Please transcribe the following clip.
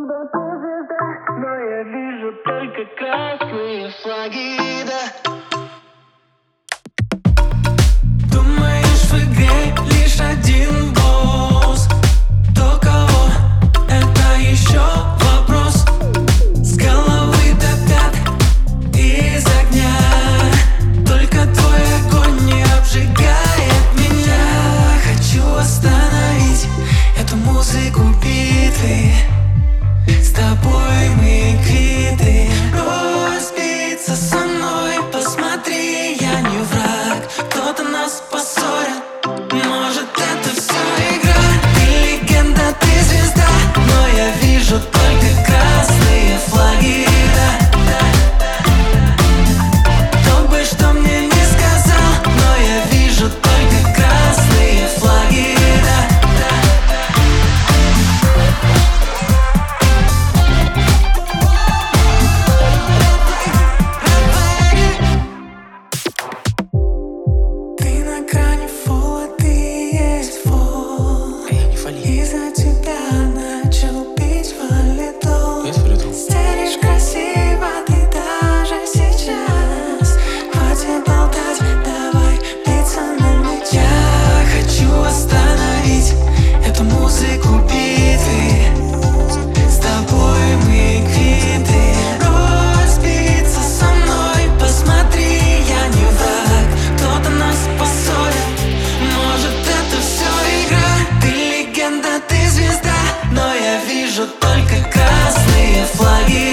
Но я вижу только красные флаги, да. Думаешь, в игре лишь один босс? До кого? Это еще вопрос. С головы до пят из огня. Только твой огонь не обжигает меня. Хочу остановить эту музыку битвы. С тобой мы квиты. Разбиться со мной, посмотри, я не враг. Кто-то нас поссорил, может это все игра. Ты легенда, ты звезда, но я вижу только красные флаги, да. Кто бы что мне не сказал, но я вижу только красные флаги, да. Ты на грани фола, ты есть фол. Из-за тебя начал пить валидол. Стелишь красиво ты даже сейчас. Хватит болтать, давай биться на мячах. Я хочу остановить эту музыку битвы. С тобой мы квиты. Разбиться со мной, посмотри, я не враг. Кто-то нас поссорил, может это все игра. Ты легенда, ты звезда, но я вижу только красные флаги.